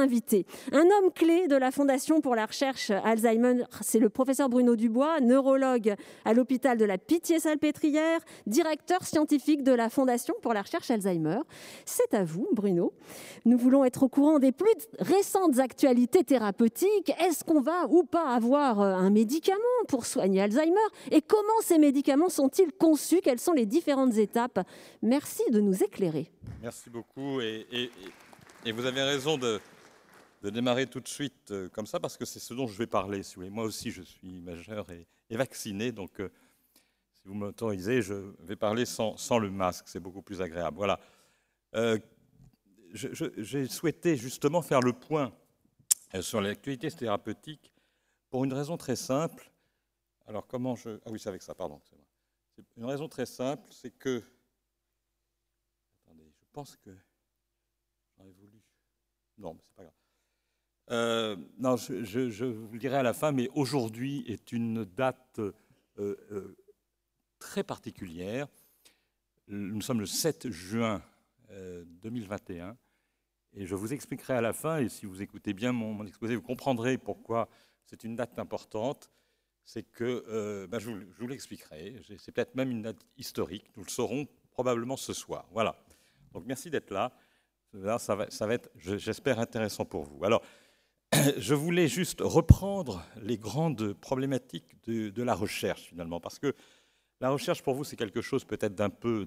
invités. Un homme clé de la Fondation pour la recherche Alzheimer, c'est le professeur Bruno Dubois, neurologue à l'hôpital de la Pitié-Salpêtrière, directeur scientifique de la Fondation pour la recherche Alzheimer. C'est à vous, Bruno. Nous voulons être au courant des plus récentes actualités thérapeutiques. Est-ce qu'on va ou pas avoir un médicament pour soigner Alzheimer? Et comment ces médicaments sont-ils conçus? Quelles sont les différentes étapes? Merci de nous éclairer. Merci beaucoup. Et vous avez raison de démarrer tout de suite comme ça, parce que c'est ce dont je vais parler. Si vous voulez. Moi aussi, je suis majeur et vacciné, donc si vous m'autorisez, je vais parler sans le masque. C'est beaucoup plus agréable. Voilà. J'ai souhaité justement faire le point sur l'actualité thérapeutique pour une raison très simple. Alors, comment je... Ah oui, c'est avec ça, pardon. C'est une raison très simple, c'est que... Attendez, je pense que... J'aurais voulu... Non, mais c'est pas grave. Non, je vous le dirai à la fin, mais aujourd'hui est une date très particulière. Nous sommes le 7 juin 2021, et je vous expliquerai à la fin, et si vous écoutez bien mon exposé, vous comprendrez pourquoi c'est une date importante. C'est que, je vous l'expliquerai, c'est peut-être même une date historique, nous le saurons probablement ce soir. Voilà, donc merci d'être là. Là, ça va être, j'espère, intéressant pour vous. Alors, je voulais juste reprendre les grandes problématiques de la recherche, finalement, parce que la recherche, pour vous, c'est quelque chose peut-être d'un peu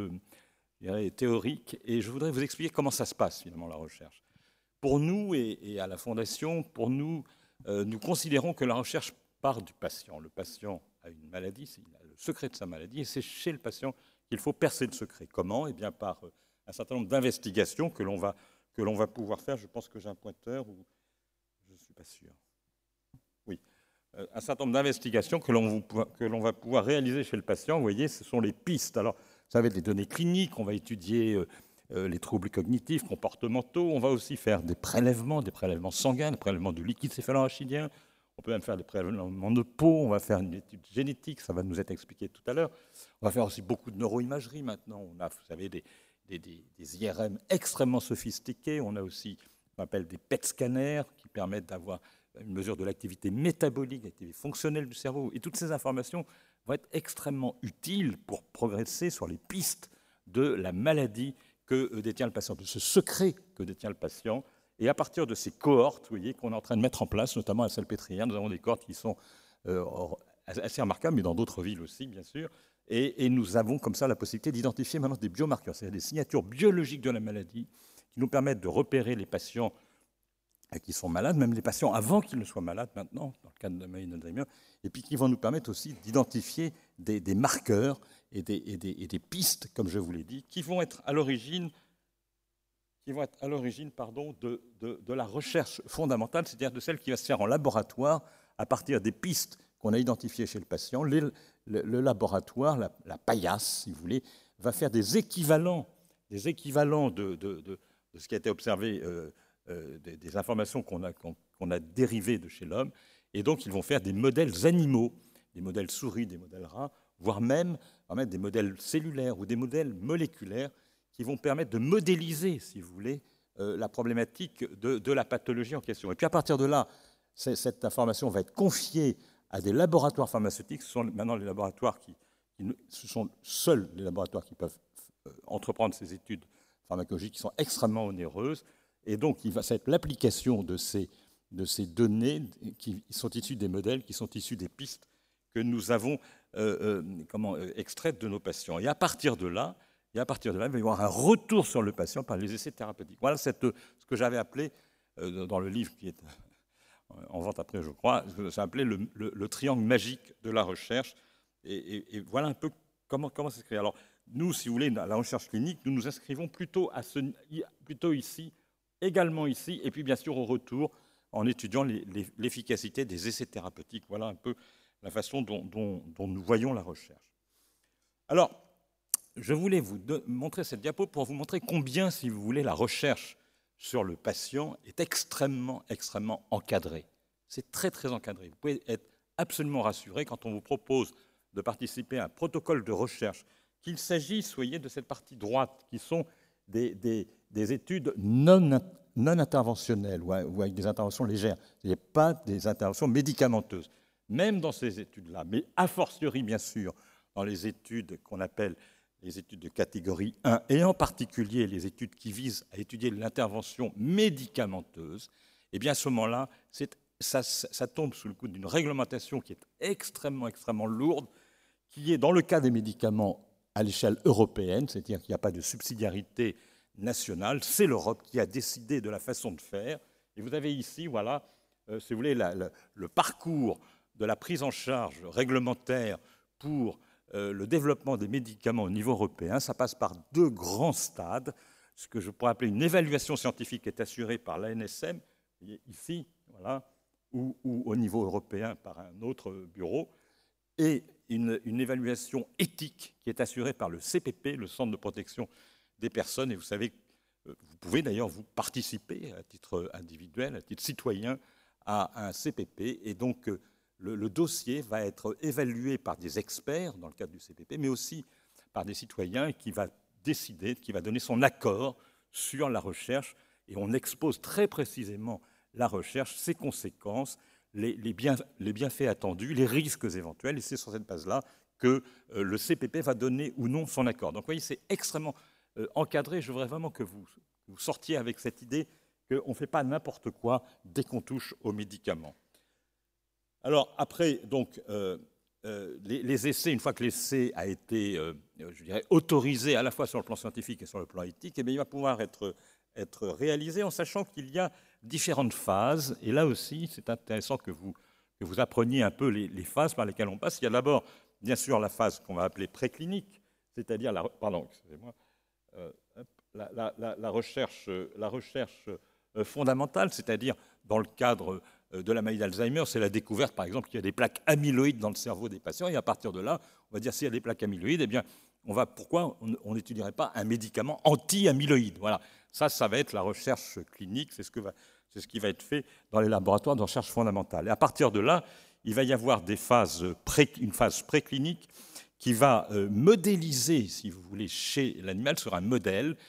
je dirais, théorique, et je voudrais vous expliquer comment ça se passe, finalement, la recherche. Pour nous, et à la Fondation, pour nous, nous considérons que la recherche part du patient. Le patient a une maladie, il a le secret de sa maladie, et c'est chez le patient qu'il faut percer le secret. Comment? Eh bien, par un certain nombre d'investigations que l'on va pouvoir faire. Je pense que j'ai un pointeur, ou je ne suis pas sûr. Oui. Un certain nombre d'investigations que l'on va pouvoir réaliser chez le patient. Vous voyez, ce sont les pistes. Alors, ça va être les données cliniques, on va étudier les troubles cognitifs, comportementaux, on va aussi faire des prélèvements sanguins, des prélèvements de liquide céphalorachidien, on peut même faire des prélèvements de peau, on va faire une étude génétique, ça va nous être expliqué tout à l'heure. On va faire aussi beaucoup de neuroimagerie maintenant. On a, vous savez, des IRM extrêmement sophistiqués. On a aussi ce qu'on appelle des PET scanners qui permettent d'avoir une mesure de l'activité métabolique, l'activité fonctionnelle du cerveau. Et toutes ces informations vont être extrêmement utiles pour progresser sur les pistes de la maladie que détient le patient, de ce secret que détient le patient. Et à partir de ces cohortes, vous voyez, qu'on est en train de mettre en place, notamment à Salpêtrière, nous avons des cohortes qui sont assez remarquables, mais dans d'autres villes aussi, bien sûr. Et nous avons comme ça la possibilité d'identifier maintenant des biomarqueurs, c'est-à-dire des signatures biologiques de la maladie qui nous permettent de repérer les patients qui sont malades, même les patients avant qu'ils ne soient malades maintenant, dans le cas de la maladie d'Alzheimer, et puis qui vont nous permettre aussi d'identifier des marqueurs et des pistes, comme je vous l'ai dit, qui vont être à l'origine de la recherche fondamentale, c'est-à-dire de celle qui va se faire en laboratoire à partir des pistes qu'on a identifiées chez le patient. Le laboratoire, la paillasse, si vous voulez, va faire des équivalents de ce qui a été observé, des informations qu'on a dérivées de chez l'homme, et donc ils vont faire des modèles animaux, des modèles souris, des modèles rats, voire même des modèles cellulaires ou des modèles moléculaires qui vont permettre de modéliser, si vous voulez, la problématique de la pathologie en question. Et puis à partir de là, cette information va être confiée à des laboratoires pharmaceutiques. Ce sont maintenant les laboratoires ce sont seuls les laboratoires qui peuvent entreprendre ces études pharmacologiques qui sont extrêmement onéreuses. Et donc, ça va être l'application de ces données qui sont issues des modèles, qui sont issues des pistes que nous avons extraites de nos patients. Et à partir de là, il va y avoir un retour sur le patient par les essais thérapeutiques. Voilà ce que j'avais appelé, dans le livre qui est en vente après, je crois, j'ai appelé le triangle magique de la recherche. Et voilà un peu comment ça se crée. Alors, nous, si vous voulez, dans la recherche clinique, nous nous inscrivons plutôt ici, également ici, et puis bien sûr au retour, en étudiant l'efficacité des essais thérapeutiques. Voilà un peu la façon dont nous voyons la recherche. Alors, je voulais vous montrer cette diapo pour vous montrer combien, si vous voulez, la recherche sur le patient est extrêmement, extrêmement encadrée. C'est très, très encadré. Vous pouvez être absolument rassuré quand on vous propose de participer à un protocole de recherche, qu'il s'agisse, voyez, de cette partie droite, qui sont des études non non interventionnelles ou avec des interventions légères. Il n'y a pas des interventions médicamenteuses. Même dans ces études-là, mais a fortiori, bien sûr, dans les études qu'on appelle les études de catégorie 1, et en particulier les études qui visent à étudier l'intervention médicamenteuse, eh bien à ce moment-là, ça tombe sous le coup d'une réglementation qui est extrêmement, extrêmement lourde, qui est, dans le cas des médicaments, à l'échelle européenne, c'est-à-dire qu'il n'y a pas de subsidiarité nationale, c'est l'Europe qui a décidé de la façon de faire. Et vous avez ici, voilà, si vous voulez, le parcours de la prise en charge réglementaire pour le développement des médicaments au niveau européen. Ça passe par 2 grands stades, ce que je pourrais appeler une évaluation scientifique qui est assurée par l'ANSM, ici, voilà, ou au niveau européen par un autre bureau, et une évaluation éthique qui est assurée par le CPP, le Centre de protection des personnes. Et vous savez, vous pouvez d'ailleurs vous participer à titre individuel, à titre citoyen, à un CPP. Et donc, le dossier va être évalué par des experts dans le cadre du CPP, mais aussi par des citoyens qui va décider, qui va donner son accord sur la recherche. Et on expose très précisément la recherche, ses conséquences, les bienfaits attendus, les risques éventuels. Et c'est sur cette base-là que le CPP va donner ou non son accord. Donc, vous voyez, c'est extrêmement encadré. Je voudrais vraiment que vous sortiez avec cette idée qu'on ne fait pas n'importe quoi dès qu'on touche aux médicaments. Alors, après, donc, les essais, une fois que l'essai a été, je dirais, autorisé à la fois sur le plan scientifique et sur le plan éthique, eh bien, il va pouvoir être réalisé en sachant qu'il y a différentes phases. Et là aussi, c'est intéressant que vous appreniez un peu les phases par lesquelles on passe. Il y a d'abord, bien sûr, la phase qu'on va appeler préclinique, c'est-à-dire la recherche fondamentale, c'est-à-dire dans le cadre de la maladie d'Alzheimer, c'est la découverte, par exemple, qu'il y a des plaques amyloïdes dans le cerveau des patients. Et à partir de là, on va dire s'il y a des plaques amyloïdes, eh bien, pourquoi on n'étudierait pas un médicament anti-amyloïde? Voilà, ça va être la recherche clinique, c'est ce qui va être fait dans les laboratoires de recherche fondamentale. Et à partir de là, il va y avoir une phase préclinique qui va modéliser, si vous voulez, chez l'animal, sur un modèle,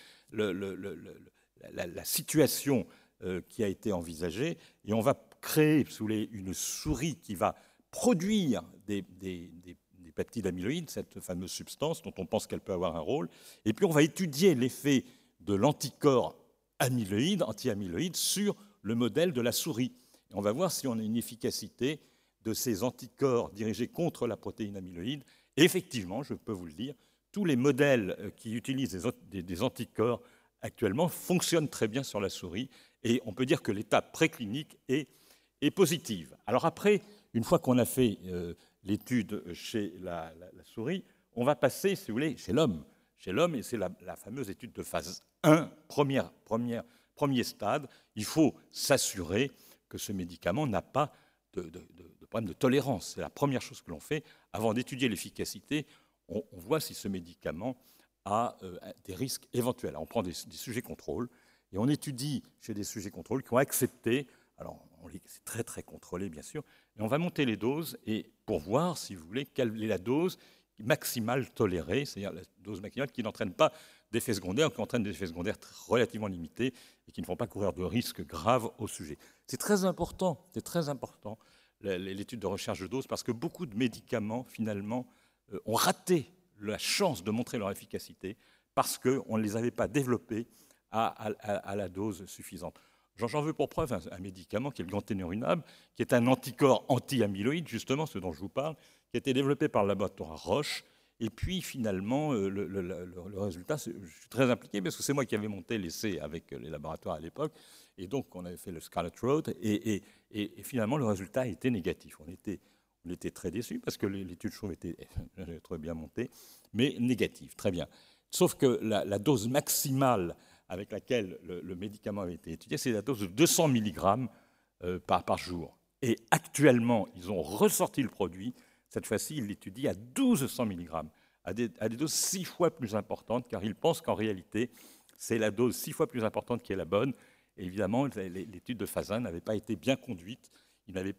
la situation qui a été envisagée, et on va créer une souris qui va produire des peptides amyloïdes, cette fameuse substance dont on pense qu'elle peut avoir un rôle, et puis on va étudier l'effet de l'anticorps anti-amyloïde sur le modèle de la souris. Et on va voir si on a une efficacité de ces anticorps dirigés contre la protéine amyloïde. Et effectivement, je peux vous le dire, tous les modèles qui utilisent des anticorps actuellement fonctionnent très bien sur la souris, et on peut dire que l'étape préclinique est positive. Alors après, une fois qu'on a fait l'étude chez la souris, on va passer, si vous voulez, chez l'homme. Chez l'homme, et c'est la fameuse étude de phase 1, premier stade. Il faut s'assurer que ce médicament n'a pas de problème de tolérance. C'est la première chose que l'on fait. Avant d'étudier l'efficacité, on voit si ce médicament a des risques éventuels. Alors, on prend des sujets contrôle et on étudie chez des sujets contrôle qui ont accepté. Alors, c'est très, très contrôlé, bien sûr. Et on va monter les doses et pour voir, si vous voulez, quelle est la dose maximale tolérée, c'est-à-dire la dose maximale qui n'entraîne pas d'effets secondaires, qui entraîne des effets secondaires relativement limités et qui ne font pas courir de risques graves au sujet. C'est très important, l'étude de recherche de dose, parce que beaucoup de médicaments, finalement, ont raté la chance de montrer leur efficacité parce qu'on ne les avait pas développés à la dose suffisante. J'en veux pour preuve un médicament qui est le ganténerumab, qui est un anticorps anti-amyloïde, justement, ce dont je vous parle, qui a été développé par le laboratoire Roche. Et puis, finalement, le résultat, je suis très impliqué, parce que c'est moi qui avais monté l'essai avec les laboratoires à l'époque. Et donc, on avait fait le Scarlet Road. Et finalement, le résultat était négatif. On était très déçus, parce que l'étude, je trouve, était très bien montée, mais négative, très bien. Sauf que la dose maximale avec laquelle le médicament avait été étudié, c'est la dose de 200 mg par jour. Et actuellement, ils ont ressorti le produit. Cette fois-ci, ils l'étudient à 1200 mg, à des doses 6 fois plus importantes, car ils pensent qu'en réalité, c'est la dose 6 fois plus importante qui est la bonne. Et évidemment, l'étude de phase 1 n'avait pas été bien conduite. Ils n'avaient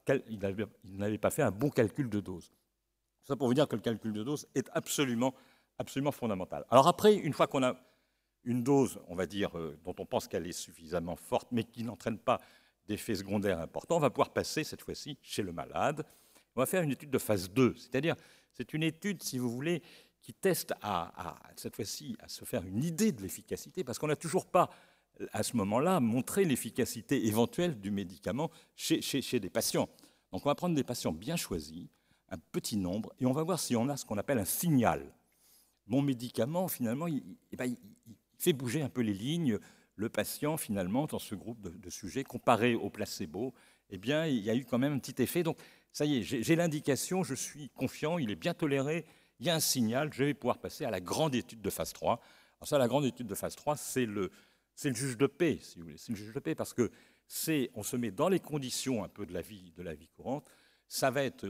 pas fait un bon calcul de dose. Ça pour vous dire que le calcul de dose est absolument fondamental. Alors après, une fois qu'on a une dose, on va dire, dont on pense qu'elle est suffisamment forte, mais qui n'entraîne pas d'effets secondaires importants, on va pouvoir passer cette fois-ci chez le malade. On va faire une étude de phase 2, c'est-à-dire c'est une étude, si vous voulez, qui teste cette fois-ci à se faire une idée de l'efficacité, parce qu'on n'a toujours pas, à ce moment-là, montré l'efficacité éventuelle du médicament chez des patients. Donc on va prendre des patients bien choisis, un petit nombre, et on va voir si on a ce qu'on appelle un signal. Mon médicament, finalement, il fait bouger un peu les lignes. Le patient, finalement, dans ce groupe de sujets, comparé au placebo, eh bien, il y a eu quand même un petit effet. Donc, ça y est, j'ai l'indication, je suis confiant, il est bien toléré, il y a un signal, je vais pouvoir passer à la grande étude de phase 3. Alors ça, la grande étude de phase 3, c'est le juge de paix, si vous voulez. C'est le juge de paix parce que on se met dans les conditions un peu de la vie courante. Ça va être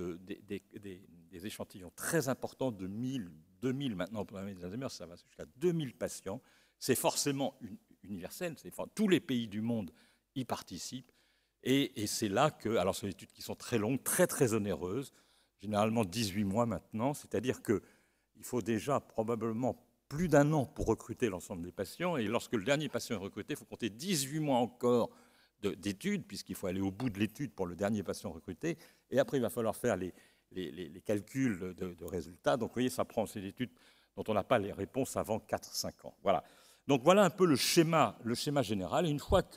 des échantillons très importants de 1000, 2000 maintenant pour les Alzheimer, ça va jusqu'à 2000 patients. C'est forcément universel, tous les pays du monde y participent. Et c'est là que, alors ce sont des études qui sont très longues, très très onéreuses, généralement 18 mois maintenant, c'est-à-dire qu'il faut déjà probablement plus d'1 an pour recruter l'ensemble des patients, et lorsque le dernier patient est recruté, il faut compter 18 mois encore d'études, puisqu'il faut aller au bout de l'étude pour le dernier patient recruté, et après il va falloir faire les calculs de résultats. Donc vous voyez, ça prend ces études dont on n'a pas les réponses avant 4-5 ans. Voilà. Donc voilà un peu le schéma général. Et une fois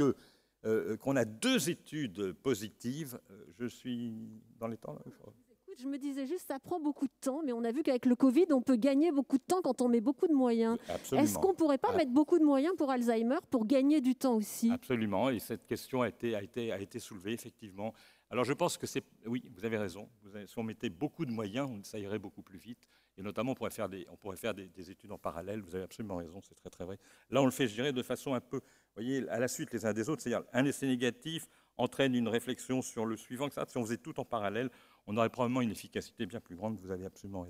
qu'on a 2 études positives, je suis dans les temps là, je me disais juste, ça prend beaucoup de temps, mais on a vu qu'avec le Covid, on peut gagner beaucoup de temps quand on met beaucoup de moyens. Absolument. Est-ce qu'on ne pourrait pas mettre beaucoup de moyens pour Alzheimer pour gagner du temps aussi? Absolument, et cette question a été soulevée, effectivement. Alors je pense que oui, vous avez raison. Si on mettait beaucoup de moyens, ça irait beaucoup plus vite. Et notamment, on pourrait faire des études en parallèle. Vous avez absolument raison, c'est très très vrai. Là, on le fait, je dirais, de façon un peu, vous voyez, à la suite les uns des autres. C'est-à-dire, un essai négatif entraîne une réflexion sur le suivant. Etc. Si on faisait tout en parallèle, on aurait probablement une efficacité bien plus grande. Vous avez absolument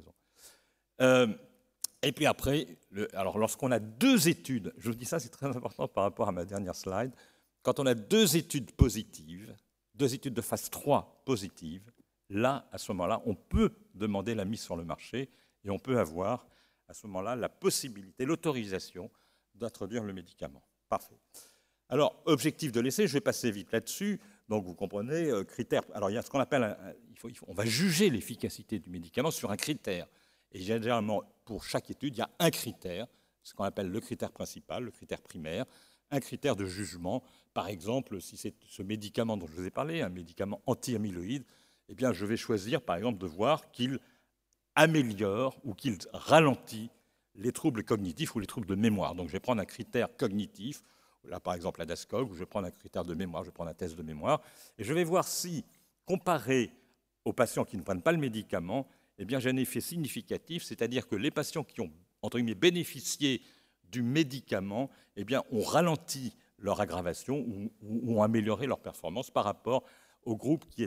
raison. Et puis après, alors lorsqu'on a 2 études, je vous dis ça, c'est très important par rapport à ma dernière slide, quand on a 2 études positives, 2 études de phase 3 positives, là, à ce moment-là, on peut demander la mise sur le marché et on peut avoir, à ce moment-là, la possibilité, l'autorisation d'introduire le médicament. Parfait. Alors, objectif de l'essai, je vais passer vite là-dessus. Donc, vous comprenez, critères. Alors, il y a ce qu'on appelle, on va juger l'efficacité du médicament sur un critère. Et généralement, pour chaque étude, il y a un critère, ce qu'on appelle le critère principal, le critère primaire, un critère de jugement. Par exemple, si c'est ce médicament dont je vous ai parlé, un médicament anti-amyloïde, eh bien, je vais choisir, par exemple, de voir qu'il améliore ou qu'il ralentit les troubles cognitifs ou les troubles de mémoire. Donc, je vais prendre un critère cognitif, là, par exemple, la DASCOG, ou je vais prendre un critère de mémoire, je vais prendre un test de mémoire, et je vais voir si, comparé aux patients qui ne prennent pas le médicament, eh bien, j'ai un effet significatif, c'est-à-dire que les patients qui ont, entre guillemets, bénéficié du médicament, eh bien, ont ralenti leur aggravation ou ont amélioré leur performance par rapport au groupe qui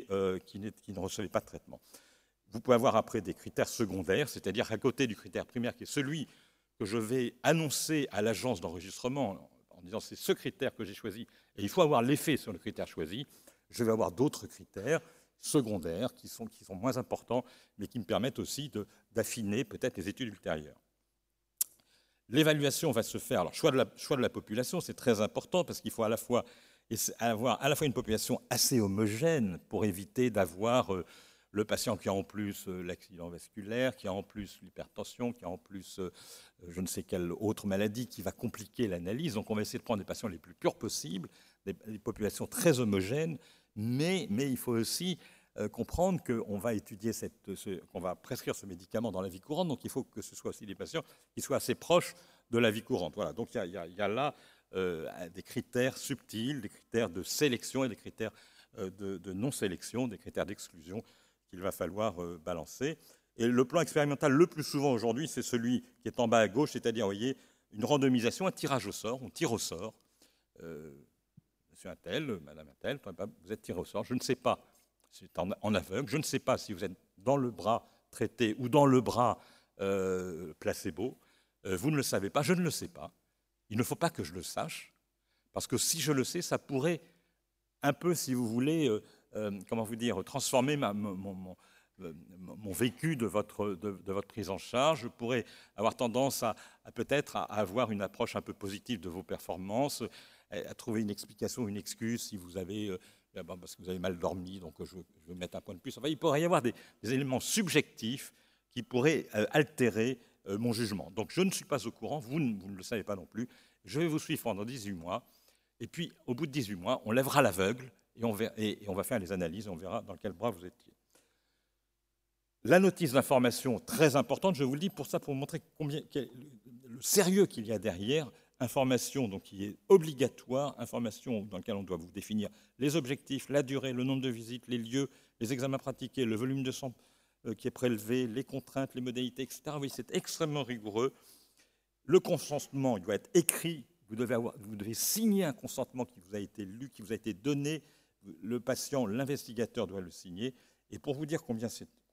ne recevait pas de traitement. Vous pouvez avoir après des critères secondaires, c'est-à-dire à côté du critère primaire qui est celui que je vais annoncer à l'agence d'enregistrement en disant c'est ce critère que j'ai choisi et il faut avoir l'effet sur le critère choisi, je vais avoir d'autres critères secondaires qui sont moins importants mais qui me permettent aussi d'affiner peut-être les études ultérieures. L'évaluation va se faire, alors choix de la population, c'est très important parce qu'il faut à la fois avoir une population assez homogène pour éviter d'avoir le patient qui a en plus l'accident vasculaire, qui a en plus l'hypertension, qui a en plus je ne sais quelle autre maladie qui va compliquer l'analyse. Donc on va essayer de prendre des patients les plus purs possibles, des populations très homogènes, mais il faut aussi comprendre qu'on va étudier qu'on va prescrire ce médicament dans la vie courante, donc il faut que ce soit aussi des patients qui soient assez proches de la vie courante. Voilà, donc il y a là des critères subtils, des critères de sélection et des critères de non-sélection, des critères d'exclusion qu'il va falloir balancer. Et le plan expérimental le plus souvent aujourd'hui, c'est celui qui est en bas à gauche, c'est-à-dire, vous voyez, une randomisation, un tirage au sort, on tire au sort. Monsieur Attel, Madame Attel, vous êtes tiré au sort, je ne sais pas, c'est en aveugle, je ne sais pas si vous êtes dans le bras traité ou dans le bras placebo, vous ne le savez pas, je ne le sais pas. Il ne faut pas que je le sache, parce que si je le sais, ça pourrait un peu, si vous voulez, comment vous dire, transformer mon vécu de votre prise en charge. Je pourrais avoir tendance à peut-être à avoir une approche un peu positive de vos performances, à trouver une explication, une excuse si vous avez, parce que vous avez mal dormi, donc je vais mettre un point de plus. Enfin, il pourrait y avoir des éléments subjectifs qui pourraient altérer mon jugement. Donc je ne suis pas au courant, vous ne le savez pas non plus. Je vais vous suivre pendant 18 mois, et puis au bout de 18 mois, on lèvera l'aveugle et on va faire les analyses et on verra dans quel bras vous étiez. La notice d'information, très importante, je vous le dis pour vous montrer le sérieux qu'il y a derrière. Information donc, qui est obligatoire, information dans laquelle on doit vous définir les objectifs, la durée, le nombre de visites, les lieux, les examens pratiqués, le volume de sang qui est prélevé, les contraintes, les modalités, etc. Oui, c'est extrêmement rigoureux. Le consentement, il doit être écrit. Vous devez signer un consentement qui vous a été lu, qui vous a été donné. Le patient, l'investigateur doit le signer. Et pour vous dire combien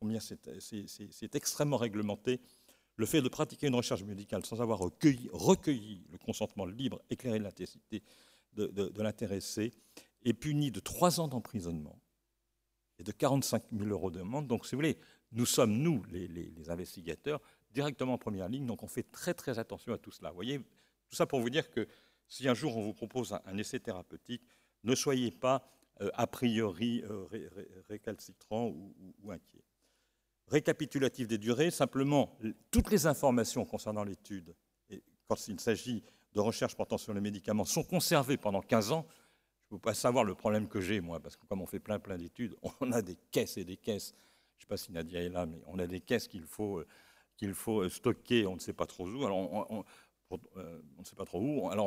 c'est extrêmement réglementé, le fait de pratiquer une recherche médicale sans avoir recueilli le consentement libre, éclairé de l'intensité de l'intéressé est puni de 3 ans d'emprisonnement et de 45 000 € d'amende. Donc, si vous voulez, nous sommes, nous, les investigateurs, directement en première ligne, donc on fait très, très attention à tout cela. Vous voyez, tout ça pour vous dire que si un jour on vous propose un essai thérapeutique, ne soyez pas a priori récalcitrant ou inquiet. Récapitulatif des durées, simplement, toutes les informations concernant l'étude, et quand il s'agit de recherches portant sur les médicaments, sont conservées pendant 15 ans. Je ne peux pas savoir le problème que j'ai, moi, parce que comme on fait plein d'études, on a des caisses et des caisses. Je ne sais pas si Nadia est là, mais on a des caisses qu'il faut stocker, on ne sait pas trop où. Alors, on ne sait pas trop où. Alors,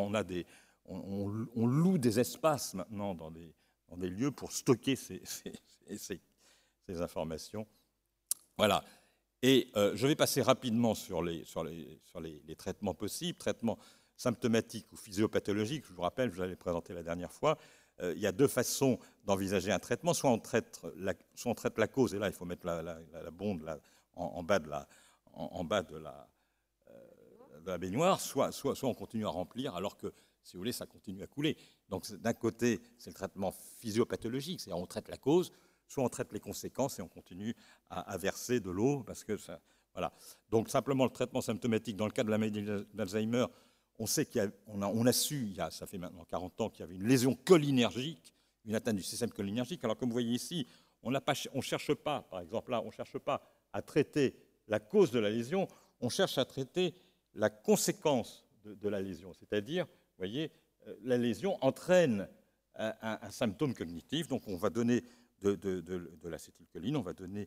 on loue des espaces maintenant dans des lieux pour stocker ces informations. Voilà. Et je vais passer rapidement sur les traitements possibles, traitements symptomatiques ou physiopathologiques. Je vous rappelle, je vous l'avais présenté la dernière fois. Il y a 2 façons d'envisager un traitement. Soit on traite la cause, et là, il faut mettre la bonde là, en bas de la baignoire, soit on continue à remplir, alors que, si vous voulez, ça continue à couler. Donc, d'un côté, c'est le traitement physiopathologique, c'est-à-dire on traite la cause, soit on traite les conséquences et on continue à verser de l'eau, parce que ça, voilà. Donc, simplement, le traitement symptomatique, dans le cas de la maladie d'Alzheimer, on sait on a su, ça fait maintenant 40 ans, qu'il y avait une lésion cholinergique, une atteinte du système cholinergique. Alors, comme vous voyez ici, on ne cherche pas, par exemple, là, on ne cherche pas à traiter la cause de la lésion, on cherche à traiter la conséquence de la lésion. C'est-à-dire, vous voyez, la lésion entraîne un symptôme cognitif, donc on va donner de l'acétylcholine, on va donner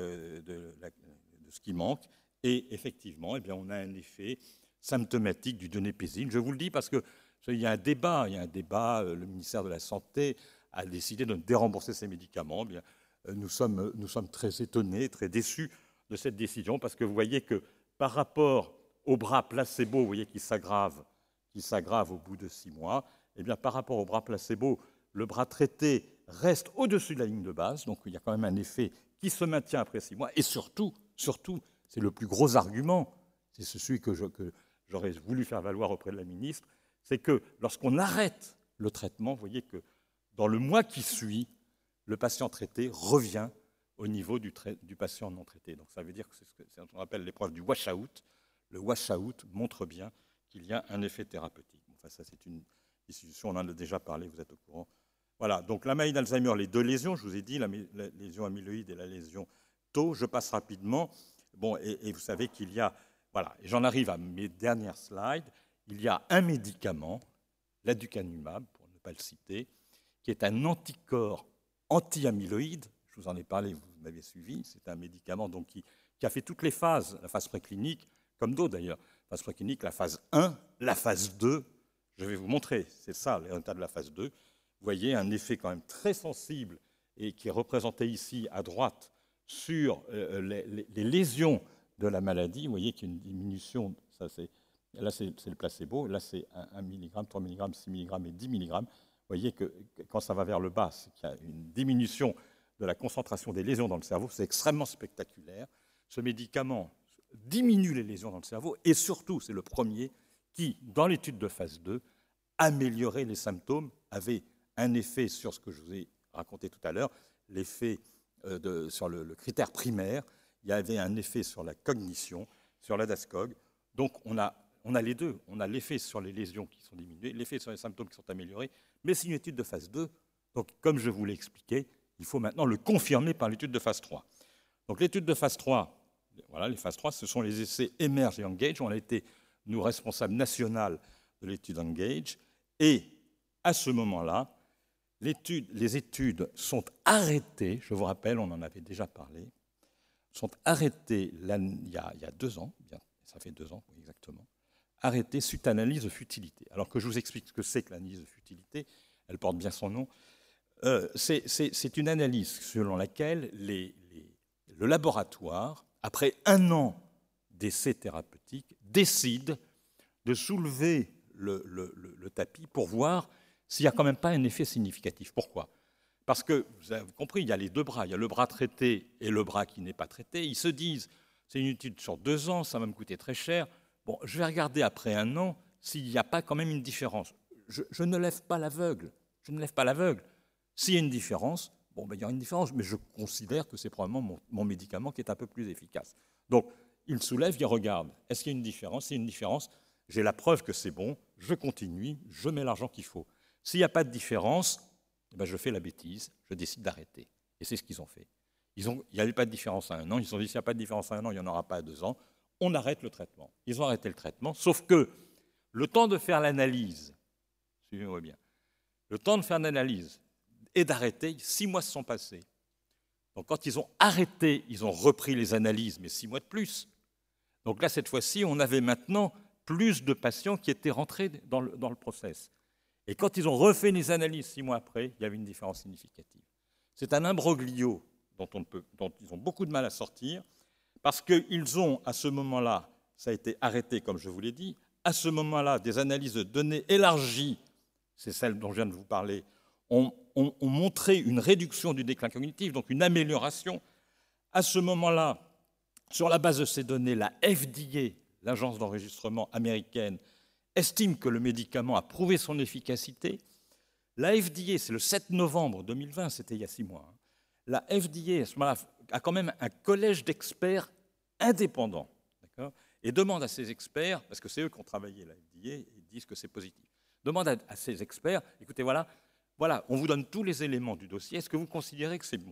de ce qui manque, et effectivement, eh bien, on a un effet symptomatique du donépésine. Je vous le dis parce qu'il y a un débat, le ministère de la Santé a décidé de dérembourser ces médicaments. Eh bien, nous sommes très étonnés, très déçus de cette décision, parce que vous voyez que par rapport au bras placebo, vous voyez qui s'aggrave au bout de 6 mois, eh bien, par rapport au bras placebo, le bras traité reste au-dessus de la ligne de base, donc il y a quand même un effet qui se maintient après 6 mois, et surtout, c'est le plus gros argument, c'est celui que j'aurais voulu faire valoir auprès de la ministre, c'est que lorsqu'on arrête le traitement, vous voyez que dans le mois qui suit, le patient traité revient au niveau du patient non traité. Donc ça veut dire que c'est ce qu'on appelle l'épreuve du wash-out. Le wash-out montre bien qu'il y a un effet thérapeutique. Enfin, ça, c'est une discussion, on en a déjà parlé, vous êtes au courant. Voilà, donc la maladie d'Alzheimer, les 2 lésions, je vous ai dit, la lésion amyloïde et la lésion tau, je passe rapidement. Bon, et vous savez qu'il y a, voilà, et j'en arrive à mes dernières slides, il y a un médicament, l'aducanumab, pour ne pas le citer, qui est un anticorps anti-amyloïde. Je vous en ai parlé, vous m'avez suivi. C'est un médicament donc, qui a fait toutes les phases, la phase préclinique, comme d'autres d'ailleurs. La phase préclinique, la phase 1, la phase 2. Je vais vous montrer, c'est ça, le résultat de la phase 2. Vous voyez un effet quand même très sensible et qui est représenté ici à droite sur les lésions de la maladie. Vous voyez qu'il y a une diminution, là c'est le placebo, là c'est 1 mg, 3 mg, 6 mg et 10 mg. Vous voyez que quand ça va vers le bas, c'est qu'il y a une diminution de la concentration des lésions dans le cerveau. C'est extrêmement spectaculaire. Ce médicament diminue les lésions dans le cerveau et surtout, c'est le premier qui, dans l'étude de phase 2, améliorait les symptômes, avait un effet sur ce que je vous ai raconté tout à l'heure, l'effet sur le critère primaire, il y avait un effet sur la cognition, sur la DASCOG. Donc on a les deux. On a l'effet sur les lésions qui sont diminuées, l'effet sur les symptômes qui sont améliorés, mais c'est une étude de phase 2. Donc comme je vous l'ai expliqué, il faut maintenant le confirmer par l'étude de phase 3. Donc l'étude de phase 3, voilà, les phases 3, ce sont les essais Emerge et Engage. On a été, nous, responsables national de l'étude Engage. Et à ce moment-là, les études sont arrêtées, je vous rappelle, on en avait déjà parlé, sont arrêtées il y a 2 ans, bien, ça fait 2 ans exactement, arrêtées suite à analyse de futilité. Alors que je vous explique ce que c'est que l'analyse de futilité, elle porte bien son nom, c'est une analyse selon laquelle le laboratoire, après 1 an d'essais thérapeutiques, décide de soulever le tapis pour voir s'il n'y a quand même pas un effet significatif. Pourquoi ? Parce que, vous avez compris, il y a les 2 bras. Il y a le bras traité et le bras qui n'est pas traité. Ils se disent, c'est une étude sur 2 ans, ça va me coûter très cher. Bon, je vais regarder après 1 an s'il n'y a pas quand même une différence. Je ne lève pas l'aveugle. Je ne lève pas l'aveugle. S'il y a une différence, bon, ben, il y aura une différence, mais je considère que c'est probablement mon médicament qui est un peu plus efficace. Donc, il soulève, il regarde. Est-ce qu'il y a une différence ? S'il y a une différence, j'ai la preuve que c'est bon, je continue, je mets l'argent qu'il faut. S'il n'y a pas de différence, eh ben je fais la bêtise, je décide d'arrêter. Et c'est ce qu'ils ont fait. Il n'y avait pas de différence à 1 an, ils se sont dit, s'il n'y a pas de différence à 1 an, il n'y en aura pas à 2 ans, on arrête le traitement. Ils ont arrêté le traitement, sauf que le temps de faire l'analyse, suivez-moi bien, le temps de faire l'analyse et d'arrêter, 6 mois se sont passés. Donc quand ils ont arrêté, ils ont repris les analyses, mais 6 mois de plus. Donc là, cette fois-ci, on avait maintenant plus de patients qui étaient rentrés dans le process. Et quand ils ont refait les analyses 6 mois après, il y avait une différence significative. C'est un imbroglio dont ils ont beaucoup de mal à sortir, parce qu'ils ont, à ce moment-là, ça a été arrêté, comme je vous l'ai dit, à ce moment-là, des analyses de données élargies, c'est celle dont je viens de vous parler, ont montré une réduction du déclin cognitif, donc une amélioration. À ce moment-là, sur la base de ces données, la FDA, l'agence d'enregistrement américaine, estime que le médicament a prouvé son efficacité. La FDA, c'est le 7 novembre 2020, c'était il y a 6 mois, la FDA, à ce moment-là, a quand même un collège d'experts indépendants, et demande à ces experts, parce que c'est eux qui ont travaillé la FDA, et ils disent que c'est positif, demande à ces experts, écoutez, voilà, on vous donne tous les éléments du dossier, est-ce que vous considérez que c'est bon ?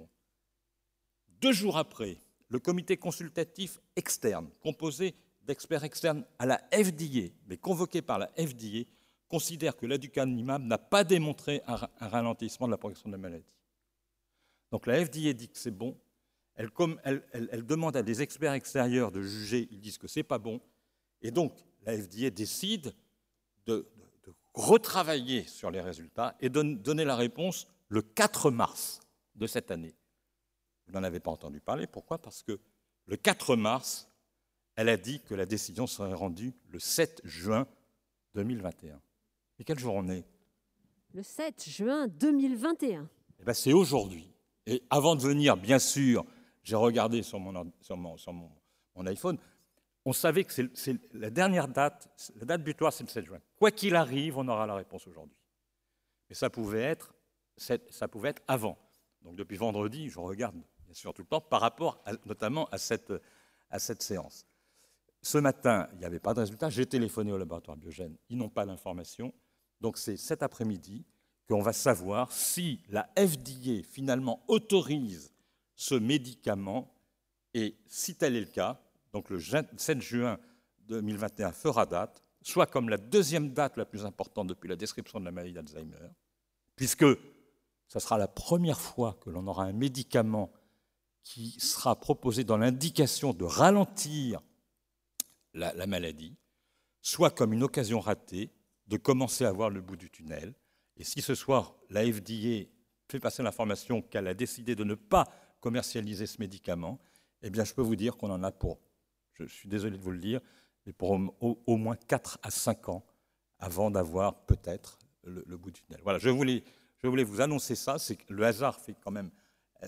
2 jours après, le comité consultatif externe, composé d'experts externes à la FDA, mais convoqués par la FDA, considère que l'aducanumab n'a pas démontré un ralentissement de la progression de la maladie. Donc la FDA dit que c'est bon, elle demande à des experts extérieurs de juger, ils disent que ce n'est pas bon, et donc la FDA décide de retravailler sur les résultats et de donner la réponse le 4 mars de cette année. Vous n'en avez pas entendu parler, pourquoi ? Parce que le 4 mars, elle a dit que la décision serait rendue le 7 juin 2021. Et quel jour on est ? Le 7 juin 2021. Eh bien, c'est aujourd'hui. Et avant de venir, bien sûr, j'ai regardé sur mon iPhone, on savait que c'est la dernière date, la date butoir, c'est le 7 juin. Quoi qu'il arrive, on aura la réponse aujourd'hui. Mais ça pouvait être avant. Donc depuis vendredi, je regarde bien sûr tout le temps, par rapport notamment à cette séance. Ce matin, il n'y avait pas de résultat. J'ai téléphoné au laboratoire Biogène. Ils n'ont pas l'information. Donc c'est cet après-midi qu'on va savoir si la FDA finalement autorise ce médicament. Et si tel est le cas, donc le 7 juin 2021 fera date, soit comme la deuxième date la plus importante depuis la description de la maladie d'Alzheimer, puisque ce sera la première fois que l'on aura un médicament qui sera proposé dans l'indication de ralentir la maladie, soit comme une occasion ratée de commencer à voir le bout du tunnel. Et si ce soir, la FDA fait passer l'information qu'elle a décidé de ne pas commercialiser ce médicament, eh bien, je peux vous dire qu'on en a pour, je suis désolé de vous le dire, mais pour au moins 4 à 5 ans avant d'avoir peut-être le bout du tunnel. Voilà, je voulais vous annoncer ça. C'est que le hasard fait quand même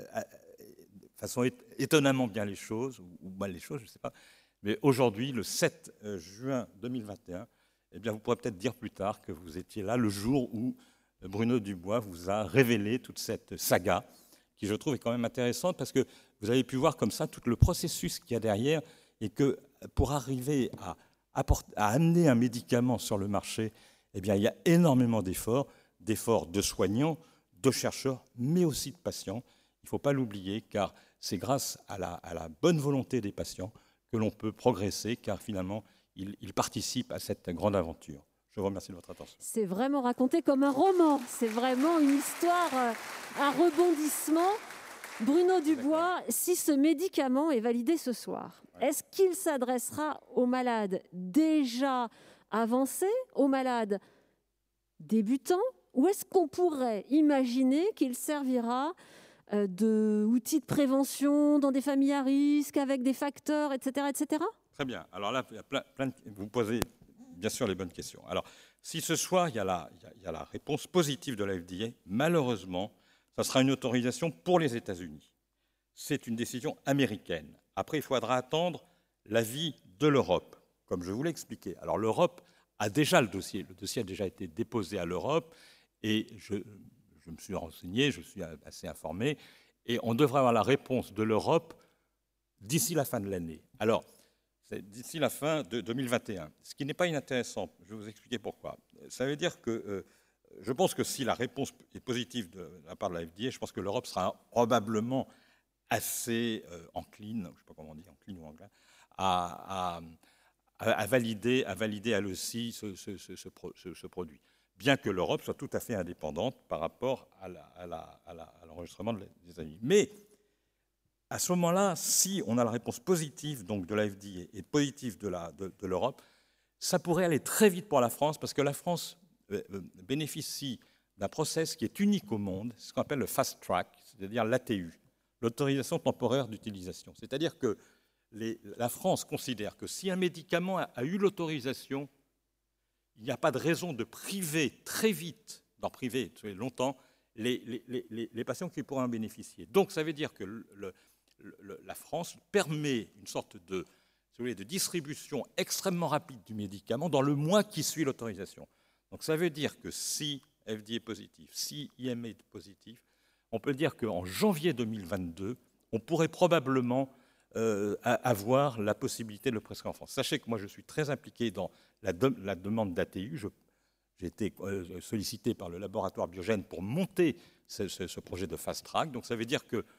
de façon étonnamment bien les choses, ou mal les choses, je ne sais pas. Mais aujourd'hui, le 7 juin 2021, eh bien, vous pourrez peut-être dire plus tard que vous étiez là le jour où Bruno Dubois vous a révélé toute cette saga qui je trouve est quand même intéressante parce que vous avez pu voir comme ça tout le processus qu'il y a derrière et que pour arriver à amener un médicament sur le marché, eh bien, il y a énormément d'efforts de soignants, de chercheurs, mais aussi de patients. Il ne faut pas l'oublier, car c'est grâce à la bonne volonté des patients que l'on peut progresser, car finalement, ils participent à cette grande aventure. Je vous remercie de votre attention. C'est vraiment raconté comme un roman. C'est vraiment une histoire, un rebondissement. Bruno Dubois, si ce médicament est validé ce soir, est-ce qu'il s'adressera aux malades déjà avancés, aux malades débutants, ou est-ce qu'on pourrait imaginer qu'il servira d'outil de prévention dans des familles à risque, avec des facteurs, etc., etc. Très bien. Alors là, il y a vous posez bien sûr les bonnes questions. Alors, si ce soir, il y a la réponse positive de la FDA, malheureusement, ça sera une autorisation pour les États-Unis. C'est une décision américaine. Après, il faudra attendre l'avis de l'Europe, comme je vous l'ai expliqué. Alors, l'Europe a déjà le dossier. Le dossier a déjà été déposé à l'Europe et je me suis renseigné, je suis assez informé, et on devrait avoir la réponse de l'Europe d'ici la fin de l'année. Alors, c'est d'ici la fin de 2021, ce qui n'est pas inintéressant. Je vais vous expliquer pourquoi. Ça veut dire que je pense que si la réponse est positive de la part de la FDA, je pense que l'Europe sera probablement assez encline, je ne sais pas comment on dit, encline ou enclin, à valider elle aussi ce produit. Bien que l'Europe soit tout à fait indépendante par rapport à l'enregistrement des États-Unis. Mais à ce moment-là, si on a la réponse positive donc, de la FDA et positive de l'Europe, ça pourrait aller très vite pour la France, parce que la France bénéficie d'un process qui est unique au monde, ce qu'on appelle le fast track, c'est-à-dire l'ATU, l'autorisation temporaire d'utilisation. C'est-à-dire que la France considère que si un médicament a eu l'autorisation, il n'y a pas de raison de priver très vite, d'en priver longtemps, les patients qui pourraient en bénéficier. Donc ça veut dire que la France permet une sorte de distribution extrêmement rapide du médicament dans le mois qui suit l'autorisation. Donc ça veut dire que si FDA est positif, si EMA est positif, on peut dire qu'en janvier 2022, on pourrait probablement avoir la possibilité de le prescrire en France. Sachez que moi, je suis très impliqué dans la demande d'ATU. J'ai été sollicité par le laboratoire Biogène pour monter ce projet de fast track. Donc ça veut dire que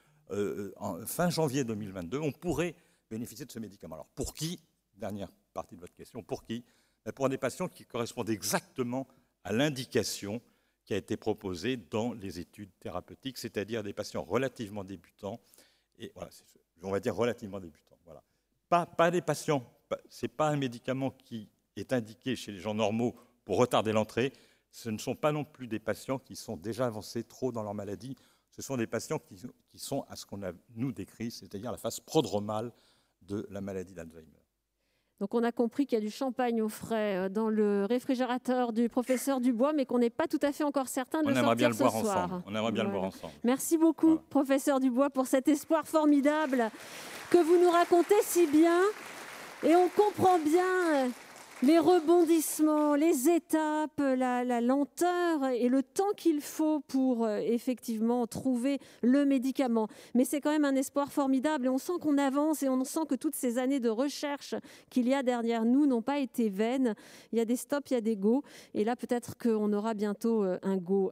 fin janvier 2022, on pourrait bénéficier de ce médicament. Alors pour qui? Dernière partie de votre question. Pour qui? Pour des patients qui correspondent exactement à l'indication qui a été proposée dans les études thérapeutiques, c'est-à-dire des patients relativement débutants. Et voilà, on va dire relativement débutants. Voilà. Pas des patients. Ce n'est pas un médicament qui est indiqué chez les gens normaux pour retarder l'entrée. Ce ne sont pas non plus des patients qui sont déjà avancés trop dans leur maladie. Ce sont des patients qui sont à ce qu'on a, nous, décrit, c'est-à-dire la phase prodromale de la maladie d'Alzheimer. Donc on a compris qu'il y a du champagne au frais dans le réfrigérateur du professeur Dubois, mais qu'on n'est pas tout à fait encore certain de le sortir ce soir. On aimerait bien le boire ensemble. Merci beaucoup, professeur Dubois, pour cet espoir formidable que vous nous racontez si bien. Et on comprend bien les rebondissements, les étapes, la lenteur et le temps qu'il faut pour effectivement trouver le médicament. Mais c'est quand même un espoir formidable et on sent qu'on avance et on sent que toutes ces années de recherche qu'il y a derrière nous n'ont pas été vaines. Il y a des stops, il y a des go. Et là, peut-être qu'on aura bientôt un go